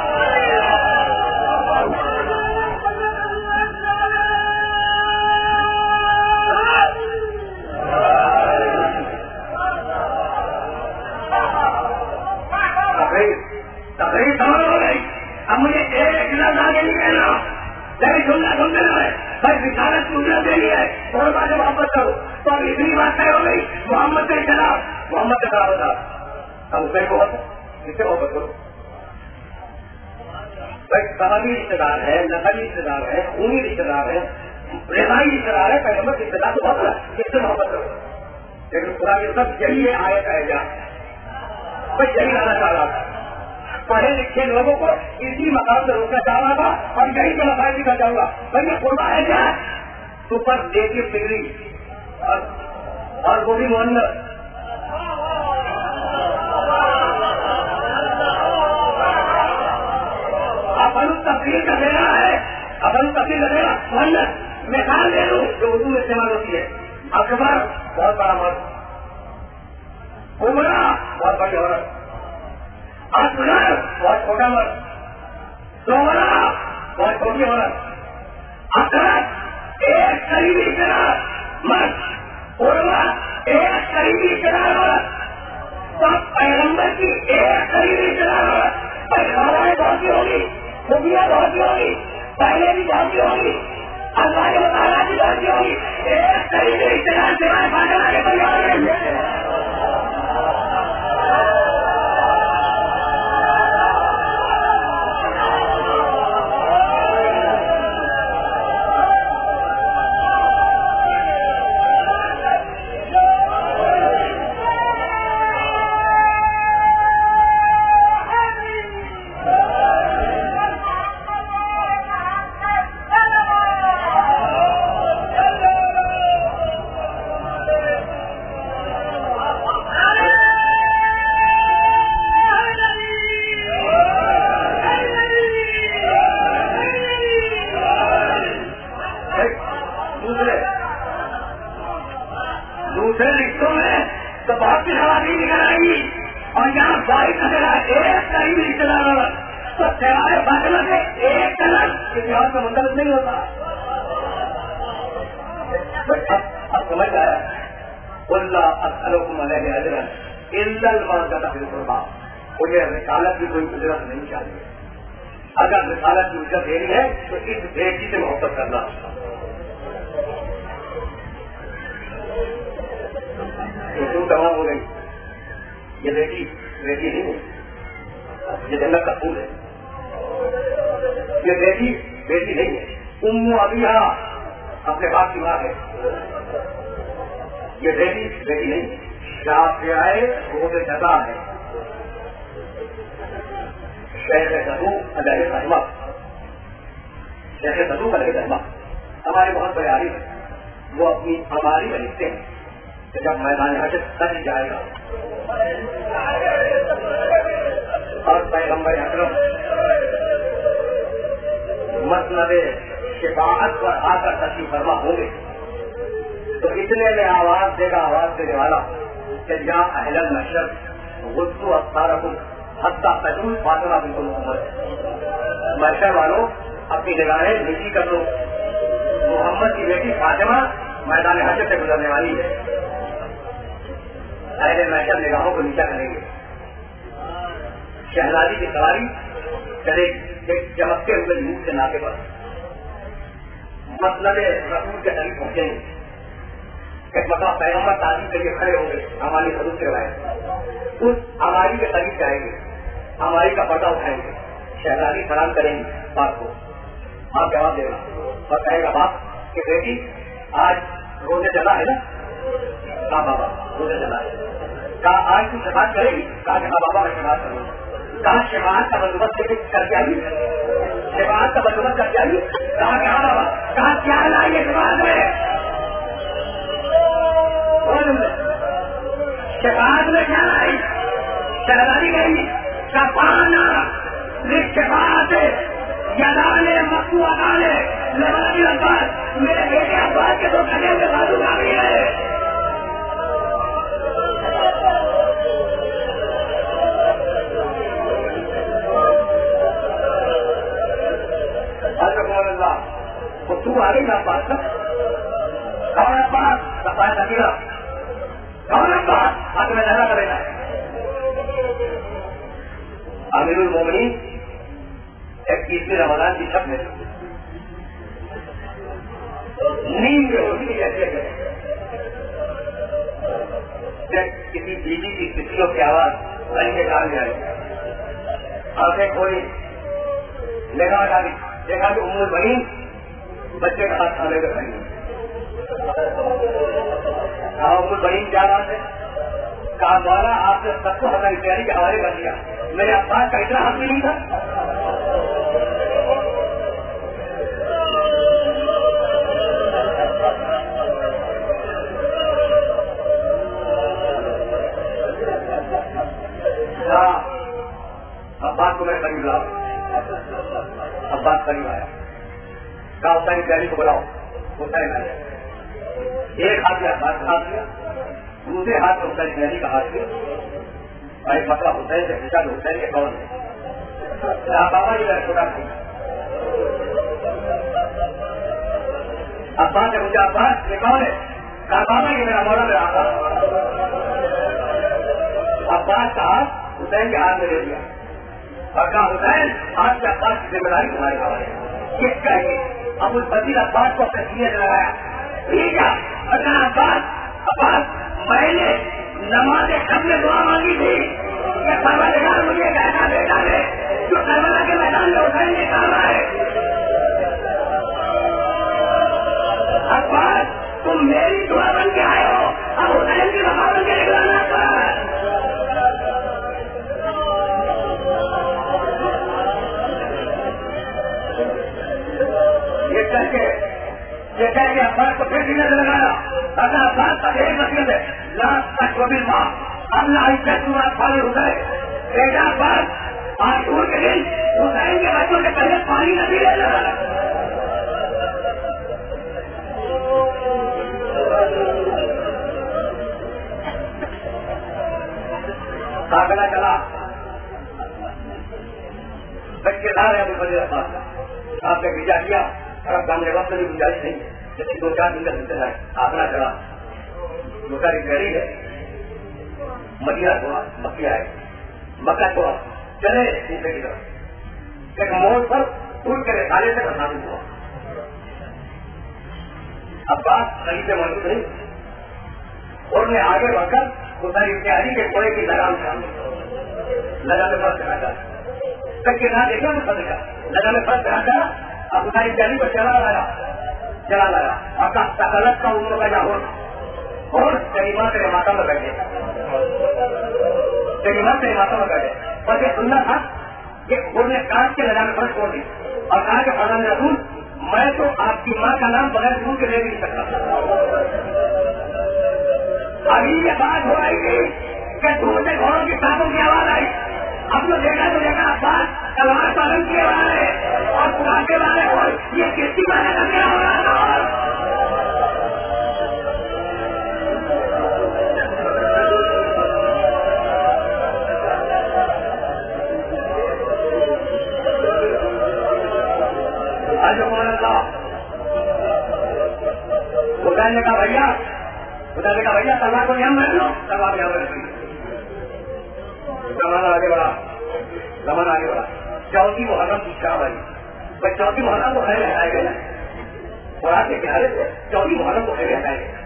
تقریر سمجھ ہو گئی. اب مجھے ایک لفظ آگے نہیں کہنا, لیکن سننا سنتے رہے بھائی رسالت کی اجرت دینی ہے, اور باتیں محبت کرو. تو اب اتنی بات طے ہو گئی محمد کے خلاف, محمد کے خلاف ہوتا اب اس کو اس سے محبت کرو. بھائی سماجی رشتے دار ہے, نسلی رشتے دار ہے, خونی رشتے دار ہے, رہائی رشتے دار ہے, پیغمبر رشتے دار تو بہت ہے, اس سے محبت کرو. لیکن خدا کے سب یہی ہے آیت ہے جا بھائی یہی آنا چاہ رہا تھا. پڑھے لکھے لوگوں کو اسی مقام سے روکنا چاہ رہا تھا اور یہی کا مسائل بھی کر جاؤں گا. بھائی یہ قربا ہے کیا, سپر نیٹو ڈگری اور وہ بھی مہنگا. اپن تفریح کا دینا ہے, اپن تفریح کا دینا مہنگا. مثال دے دوں جو اردو میں استعمال ہوتی ہے. اکبر بہت بڑا مرد, عمرہ بہت بڑی عورت, اصغر بہت چھوٹا مرد, سومرا بہت چھوٹی عورت, اثرت ایک قریبی رشتے دار مرد, عروا ایک قریبی رشتے دار عورت, سب پیغمبر کی ایک قریبی رشتے دار عورت. پیغمبریں بہت سی ہوگی, خوبیاں بہت سی ہوگی, پہلے بھی بہت سی ہوگی, اللہ کے مطالعہ بھی بہت سی ہوگی, ایک قریبی رشتے دار سوائے فاطمہ کے پریوار میں. رسالت کی کوئی اجرت نہیں چاہیے. اگر رسالت کی اجرت دینی ہے تو اس بیٹی سے محبت کرنا. تو تمام ہو گئی. یہ بیٹی بیٹی نہیں ہے, یہ جنت کا پھول ہے. یہ بیٹی بیٹی نہیں ہے. ام ابیہا اپنے باپ کی ماں ہے. یہ بیٹی بیٹی نہیں ہے. شافعہ روز جزا ہے. شیخ صدوق علیہ رحمہ, شیخ صدوق علیہ رحمہ ہمارے بہت بڑے عالم ہیں. وہ اپنی ہماری میں لکھتے ہیں کہ جب میدان حشر سج جائے گا اور پیغمبر اکرم مسند شفاعت پر آ کر تشریف فرما ہوں گے تو اتنے میں آواز دے گا, آواز دینے والا کہ یا اہل المشرق غضوا ابصارکم حتی تجوز فاطمہ بنت محمد. محشر والوں اپنی نگاہیں نیچی کر دو, محمد کی بیٹی فاطمہ میدان حشر سے گزرنے والی ہے. اہل محشر نگاہوں کو نیچا کریں گے. شہزادی کی سواری چلے ایک چمکتے ہوئے نور کے ناطے پر مسند رسول کے قریب پہنچیں گے. ایک مقام پیغمبر تعلیم کے لیے کھڑے ہوں گے, ہماری حدود سے روایت. اس ہماری کے قریب جائیں گے, ہماری کا پردہ اٹھائیں گے. شہزادی سلام کریں گے باپ کو, آپ جواب دے گا اور کہے گا باپ کہ بیٹی آج روزے جلا ہے نا. کہا بابا روزے جلا ہے. کہا آج تم شفاعت کرے گی. کہا کہ ہاں بابا میں شفاعت کروں گا. کہا شفاعت کا بندوبست کر کے آئی, شفاعت کا بندوبست کر کے آئی. کہا کہ ہاں بابا. کہا کیا لائیے شفاعت میں, شفاعت میں کیا آئی شہزادی گئی کپانا رشتہ یادانے مکو اکانے لبادی عباس میرے بیٹے عباس کے دو کھڑے ہوئے بازو آ گئی ہے. تو تو آ گئی عباس کا کون عباس صفایا تکیلا کون عباس ہاتھ میں لگا کرے گا امیر المومنین اکیسویں رمضان کی چھت میں نیند میں ہوتی جیسے جب کسی بیوی کی کسیوں کی آواز رنگ کے کام میں آئی آنکھیں کھولی نگاہ ڈالی دیکھا کہ ام البنین بچے کا ہاتھ کھانے میں کھڑی کہا ام البنین کیا بات ہے کہا مولا آپ نے سب کو ہماری تیاری کے حوالے کر دیا میرے عباس کا اتنا حق بھی نہیں تھا. عباس کو میں قریب لاؤ عباس قریب آیا کہا حسین پیاری کو بلاؤ حسین آیا ایک ہاتھ میں عباس کا ہاتھ لیا دوسرے ہاتھ میں حسین پیاری کا ہاتھ لیا اور ایک مسئلہ حسین سے پوچھا کہ حسین کے کون ہے بابا جی میرا چھوٹا بھائی عباس نے پوچھا عباس یہ کون ہے کہا بابا یہ میرا مولا میرا آقا. عباس کا ہاتھ حسین کے ہاتھ میں دے دیا اور کہا حسین آج کے عباس کی ذمہ داری تمہارے حوالے کس کا ہے ابو الفضیل عباس کو اپنے سینے سے لگایا ٹھیک ہے اور کہا عباس عباس میں نے نماز شب میں دعا مانگی تھی کہ پروردگار مجھے ایک ایسا بیٹا دے جو کربلا کے میدان میں حسین کے کام آئے. عباس تم میری دعا بن کے آئے ہو اب حسین کی وفا بن کے نکلانا یہ کہہ کے عباس کو پھر سینے سے لگایا اگر عباس کا ایک مطلب ہے لاکھ تک کو بھی ماں اللہ عزت پھل حسین بیٹا عباس آج دور کے دن حسین کے بچوں کے پہلے پانی نہ پیے لگا کاغلہ چلا بچے دار ہے ابو الفضیل عباس آپ نے بھیجا کیا اور اب سامنے وقت بھی گنجائش نہیں جیسے دو چار دن کا سلسلہ ہے آخرا چلا دو چار گھڑی ہے مدینہ چھوڑا مکہ آئے مکہ چھوڑا چلے دوسرے کی طرف ایک موڑ پر ٹوٹ کے رسالے سے بتا ہوا اب بات صحیح سے موجود نہیں اور میں آگے بڑھ کر حسین ابن علی کے کوڑے کی لگام سے لگا میں فرق کرا تھا تک کے نہ دیکھا میں فرق کا لگا میں فرق کرا تھا اب حسین ابن علی کو چلا لایا چلا لایا اور تکلت کا ان کا جا اور کریمات تیرے ماتا میں بیٹھے کریمات تیرے ماتا میں بیٹھے بس یہ سننا تھا کہ انہوں نے کاٹ کے لگا میں فرق چھوڑ دی اور کہا کہ فضل رسول میں تو آپ کی ماں کا نام بغیر دور کے لے نہیں سکتا. ابھی یہ بات ہو رہی تھی کہ دوسرے گھوڑوں کی سانپوں کی آواز آئی اب جو دیکھا تو دیکھا بات تلوار پالن کیے والے اور پرانے والے اور یہ کسی والے کا کیا ہو رہا تھا. حسین نے کہا بھیا حسین نے کہا بھیا تلوار کو یہاں رکھ لو تلوار یہاں رکھ لو. زمانہ آگے بڑھا زمانہ آگے بڑھا چوتھی محرم کی شاہ بھائی بھائی چوتھی محرم کو خیر ہٹائے گئے نا اور آپ کے کنارے سے چوتھی محرم کو خیر ہٹائے گئے.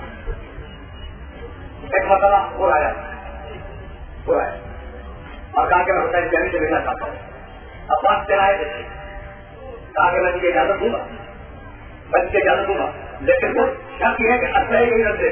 ایک مسئلہ ہو رہا ہے ہو رہا ہے اور کہا کہ میں حسین جانی سے ملنا چاہتا ہوں. اب بات چلائے دیکھے کہا کہ میں تجھے اجازت دوں گا میں تجھے اجازت دوں گا لیکن وہ شک یہ ہے کہ اصل ہی نہیں رکھتے.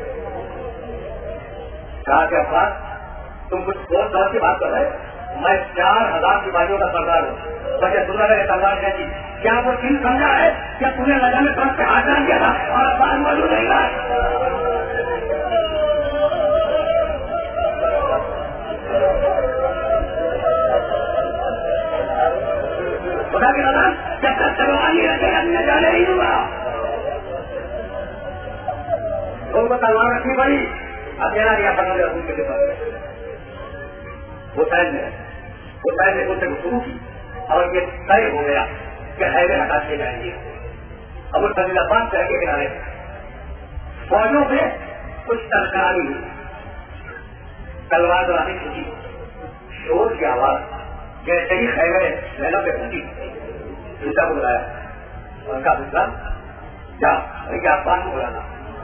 کہا کہ افراد تم کچھ بہت دور کی بات کر رہے میں چار ہزار سپاہیوں کا سردار ہوں مجھے سننا رہے سردار کیا چیز کیا وہ چیز سمجھا ہے کیا تمہیں لگا میں سب سے ہاتھ ڈال دیا تھا اور افراد موجود نہیں رہا. خدا کی قسم جب تک تلوار نہیں رکھے گا میں جانے نہیں دوں گا. لوگوں کو تلوار رکھنی پڑی. اب میرا دیا پڑھنا دیا ان کے پاس وہ سائن میں وہ سائن نے ان سے شروع کی اور یہ طے ہو گیا کہ حیدر ہٹا کے جائیں گے. اب اس فضیل آباد شہر کے کنارے فوجوں میں کچھ ترکاری ہوئی. تلوار دورانی چھٹی شور کی آواز جیسے ہی خیمے لہنا پہ پہنچی دوسرا کو بلایا ان کا دوسرا جا کیا پان کو بلانا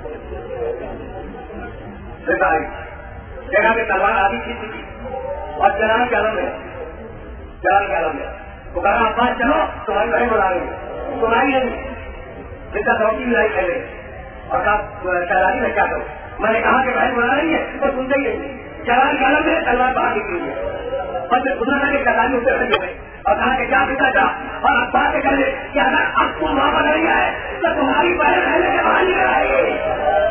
جگہ پہ تلوار آدھی چیز تھی اور چلانے کے عالم ہے چلانے کے عالم ہے تو کہا پانچ چلو تمہاری بہن بلا رہی ہے تمہاری نہیں جس کا چوکی ملائی کھیلے اور کہا چلانی میں کیا کروں. میں نے کہا کہ بہن بلا رہی ہے تو سنتے ہی نہیں. چلانے کے عالم ہے تلوار باہر نکلی ہے اور پھر سننا تھا کہ چلانی اسے کھڑی ہو گئی اور کہا کہ کیا پیتا جا اور اب بات کر لے کہ اگر اب کو وہاں پر نہیں آئے تو تمہاری بہن رہنے کے باہر نکل آئے گی.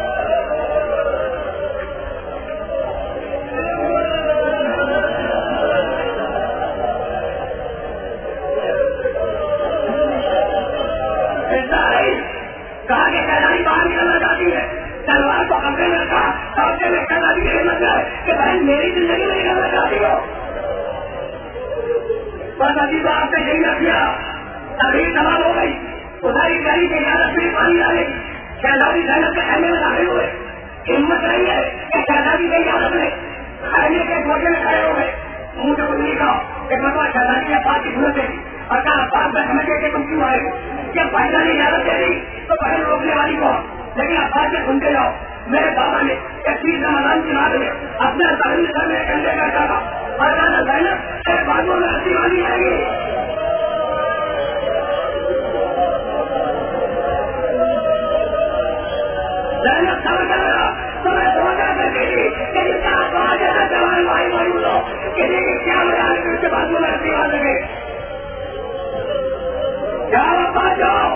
کہا کہ کیلانی باہر نکلنا چاہتی ہے تلوار کو کمرے میں رکھا اور سے میں کیلانی کی ہمت ہے کہ بہن میری زندگی میں نکلنا چاہتی ہو. بس ابھی تو آپ نے یہی رکھ دیا تبھی تمام ہو گئی. خدائی گاڑی کے اجازت میں پانی ڈالے شہزادی زینب کے خیمے میں داخل ہوئے. ہمت نہیں ہے کہ شہزادی کی اجازت میں خیمے کے گوشے میں کھڑے ہو گئے. منہ سے کچھ نہیں کہا ایک مرتبہ شہزادی کے پاس کی ضرورت تھی اور کہا بات میں سمجھ گئے کہ تم کیوں آئے ہو. جب بھائی جان نے اجازت دے دی تو بہن روکنے والی کو لیکن اب بات سے سنتے جاؤ. میرے بابا نے ایک چیز رمضان کی رات میں اپنے تعلیم سر میں کنڈے کا ڈالا اور کہا زینب ایک بازو میں رسی والی آئے گی. زینب سمجھ رہا تو میں سوچا کرتی تھی کہ جس کا آواز ہے جوان بھائی بھائی لو کہ کیا مزہ اس کے بازو میں رسی والا لگے. جاؤ ابا جاؤ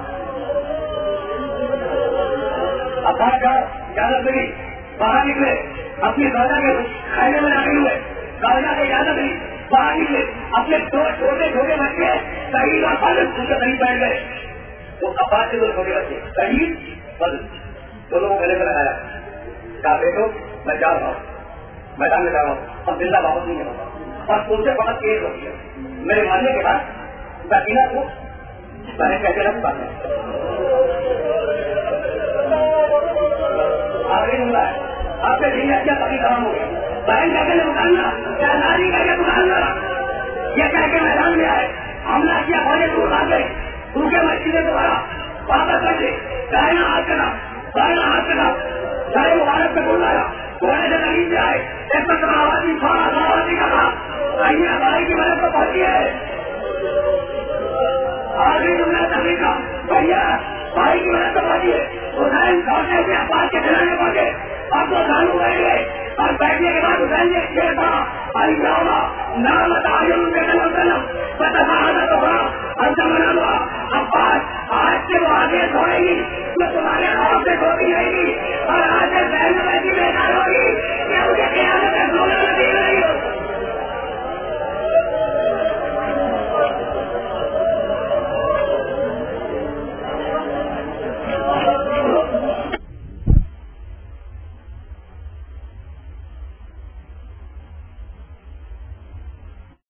ابا جاؤ اجازت ملی باہر نکلے اپنی دادا کے خیمے میں داخل ہوئے. دادا کی اجازت ملی باہر نکلے اپنے دو چھوٹے چھوٹے بچے شہید اور فضل ان کے قریب بیٹھ گئے. تو ابا سے دو چھوٹے بچے شہید فضل دونوں کو گلے میں لگایا. کہا بیٹو میں جا رہا ہوں میدان میں جا رہا ہوں اب زندہ واپس نہیں ہوگا اور تم سے بہت تیز ہوتی ہے. میرے ماننے کے بعد سکینہ کو بہن کہتے رکھ پاتے آپ سے دن اچھا کبھی کام ہو گیا. بہن کہتے ہیں نکالنا شہزادی کہہ کے نکالنا یہ کہہ کے میدان میں آئے حملہ کیا بڑے دور آ گئے بھوکے مسجد میں دوبارہ واپس کر دے دائنا ہاتھ کرا دائنا ہاتھ کرا سارے مبارک سے بول رہا گھوڑے سے زمین سے آئے ایک مرتبہ آوازی تھوڑا آوازی کا تھا آئیے بھائی کی مدد کو پہنچی ہے. آگے تم نے تبھی کا بھیا بھائی کی مدد تو پہنچی ہے. حسین پہنچنے سے اباس کے چلانے پہنچے اب تو دانو بیٹھ گئے اور بیٹھنے کے بعد حسین نے یہ کہا نام تعین کے نام سلم